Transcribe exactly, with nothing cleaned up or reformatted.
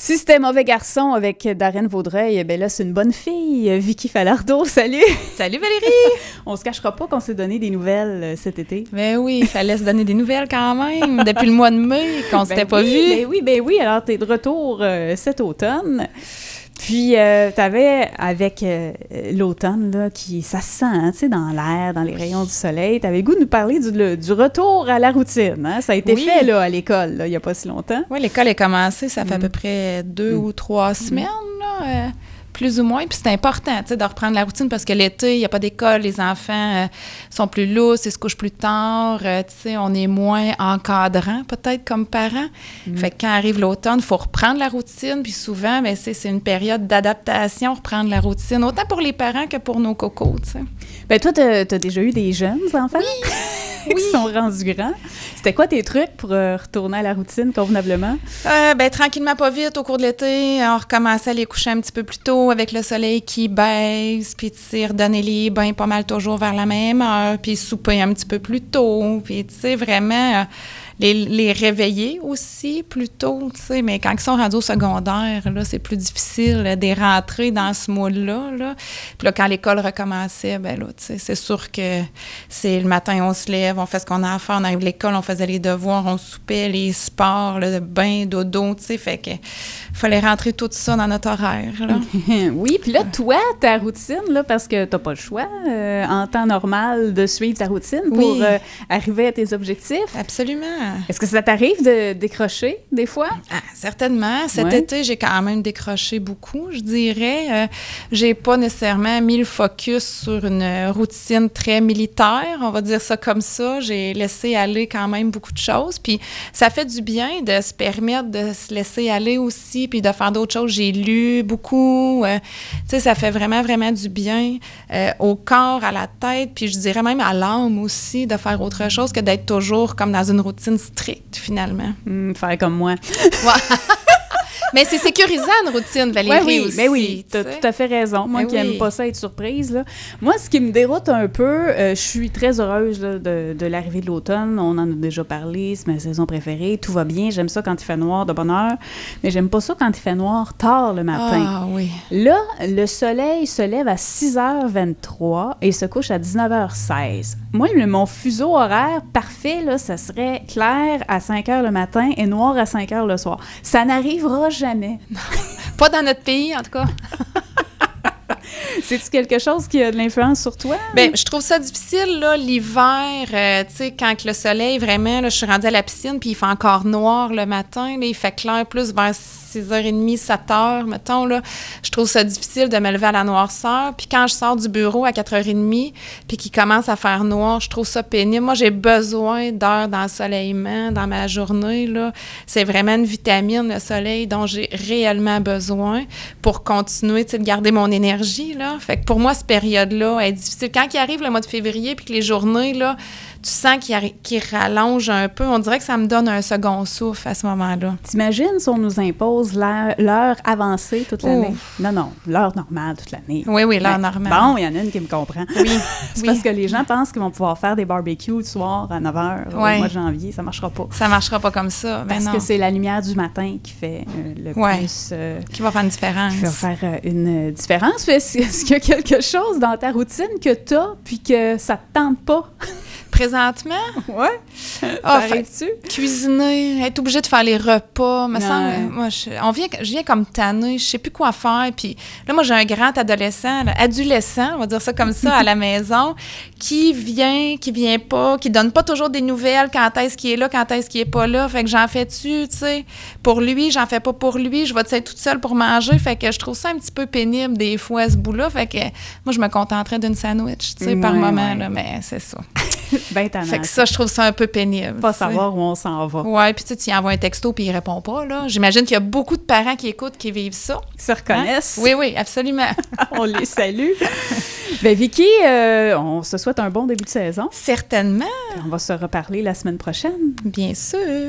Si c'était Mauvais garçon avec Darren Vaudreuil, ben là, c'est une bonne fille. Vicky Falardeau, salut! Salut Valérie! On se cachera pas qu'on s'est donné des nouvelles euh, cet été. Ben oui, il fallait se donner des nouvelles quand même, depuis le mois de mai, qu'on ben s'était oui, pas vu. Ben oui, ben oui, alors t'es de retour euh, cet automne. Puis, euh, t'avais, avec euh, l'automne, là, qui, ça se sent, hein, tu sais, dans l'air, dans les rayons du soleil, t'avais le goût de nous parler du, le, du retour à la routine, hein? Ça a été oui. fait, là, à l'école, là, il y a pas si longtemps. Oui, l'école est commencée, ça fait Mm. à peu près deux Mm. ou trois semaines, là, euh, plus ou moins. Puis c'est important, tu sais, de reprendre la routine parce que l'été, il n'y a pas d'école, les enfants euh, sont plus lousses, ils se couchent plus tard, euh, tu sais, on est moins encadrants, peut-être, comme parents. Mm. Fait que quand arrive l'automne, il faut reprendre la routine, puis souvent, bien, c'est, c'est une période d'adaptation, reprendre la routine, autant pour les parents que pour nos cocos, tu sais. Ben toi, t'as, t'as déjà eu des jeunes enfants? Oui! qui Oui. sont rendus grands. C'était quoi tes trucs pour euh, retourner à la routine convenablement? Euh, ben, tranquillement, pas vite, au cours de l'été, on recommençait à les coucher un petit peu plus tôt avec le soleil qui baisse, puis tu sais, redonner les bains pas mal toujours vers la même heure, puis souper un petit peu plus tôt, puis tu sais, vraiment... Euh, Les, les réveiller aussi plus tôt, tu sais, mais quand ils sont rendus au secondaire, là, c'est plus difficile là, de les rentrer dans ce mood-là, là. Puis là, quand l'école recommençait, ben là, tu sais, c'est sûr que c'est le matin, on se lève, on fait ce qu'on a à faire, on arrive à l'école, on faisait les devoirs, on soupait, les sports, le bain, dodo, tu sais, fait que fallait rentrer tout ça dans notre horaire, là. Oui, puis là, toi, ta routine, là, parce que t'as pas le choix, euh, en temps normal, de suivre ta routine pour Oui. euh, arriver à tes objectifs. Absolument. Est-ce que ça t'arrive de décrocher, des fois? Ah, certainement. Cet Ouais. été, j'ai quand même décroché beaucoup, je dirais. Euh, j'ai pas nécessairement mis le focus sur une routine très militaire, on va dire ça comme ça. J'ai laissé aller quand même beaucoup de choses. Puis ça fait du bien de se permettre de se laisser aller aussi, puis de faire d'autres choses. J'ai lu beaucoup. Euh, tu sais, ça fait vraiment, vraiment du bien euh, au corps, à la tête, puis je dirais même à l'âme aussi, de faire autre chose que d'être toujours comme dans une routine stricte, finalement. Hum, faire comme moi. Ouais. Mais c'est sécurisant, une routine, Valérie, Ouais, oui, aussi. mais oui, t'as tu sais. tout à fait raison. Moi Mais qui n'aime oui. pas ça être surprise, là. Moi, ce qui me déroute un peu, euh, je suis très heureuse là, de, de l'arrivée de l'automne. On en a déjà parlé, c'est ma saison préférée. Tout va bien. J'aime ça quand il fait noir de bonne heure, mais j'aime pas ça quand il fait noir tard le matin. Ah oui. Là, le soleil se lève à six heures vingt-trois et se couche à dix-neuf heures seize. Moi, le- mon fuseau horaire parfait, là, ça serait clair à cinq heures le matin et noir à cinq heures le soir. Ça n'arrivera jamais. Pas dans notre pays, en tout cas. C'est-tu quelque chose qui a de l'influence sur toi? Bien, je trouve ça difficile, là, l'hiver, euh, tu sais, quand que le soleil, vraiment, là, je suis rendue à la piscine, puis il fait encore noir le matin, là, il fait clair plus vers six heures trente, sept heures, mettons, là. Je trouve ça difficile de me lever à la noirceur. Puis quand je sors du bureau à quatre heures trente, puis qu'il commence à faire noir, je trouve ça pénible. Moi, j'ai besoin d'heures d'ensoleillement dans ma journée, là. C'est vraiment une vitamine, le soleil, dont j'ai réellement besoin pour continuer, tu sais, de garder mon énergie, là. Fait que pour moi, cette période-là est difficile. Quand il arrive le mois de février, puis que les journées, là, tu sens qu'il, arri- qu'il rallonge un peu, on dirait que ça me donne un second souffle à ce moment-là. T'imagines si on nous impose l'heure, l'heure avancée toute l'année? Ouf. Non, non, l'heure normale toute l'année. Oui, oui, l'heure Ouais. normale. Bon, il y en a une qui me comprend. Oui, C'est oui. parce que les gens pensent qu'ils vont pouvoir faire des barbecues le soir à neuf heures Ouais. au mois de janvier. Ça marchera pas. Ça marchera pas comme ça. Ben Parce non. que c'est la lumière du matin qui fait euh, le Ouais. plus... euh, Qui va faire une différence. qui va faire euh, une différence. Est-ce, est-ce qu'il y a quelque chose dans ta routine que tu as puis que ça te tente pas? Présentement, Ouais. Ah, ça fait- arrive-tu? cuisiner, être obligé de faire les repas, me Ouais. semble, moi, je, on vient, je viens comme tannée, je sais plus quoi faire. Puis là, moi, j'ai un grand adolescent, là, adolescent, on va dire ça comme ça, à la maison, qui vient, qui vient pas, qui donne pas toujours des nouvelles, quand est-ce qu'il est là, quand est-ce qu'il est pas là. Fait que j'en fais-tu, tu sais, pour lui, j'en fais pas pour lui, je vais être toute seule pour manger. Fait que je trouve ça un petit peu pénible des fois, ce bout-là. Fait que moi, je me contenterais d'une sandwich, tu sais, par Ouais, moment, ouais. là, mais c'est ça. Ben tannant. Fait que ça, je trouve ça un peu pénible. Pas tu sais. savoir où on s'en va. Ouais, puis tu sais, tu y envoies un texto puis il répond pas, là. J'imagine qu'il y a beaucoup de parents qui écoutent, qui vivent ça. Ils se reconnaissent. Hein? Oui, oui, absolument. On les salue. Ben Vicky, euh, on se souhaite un bon début de saison. Certainement, Puis on va se reparler la semaine prochaine. bien sûr.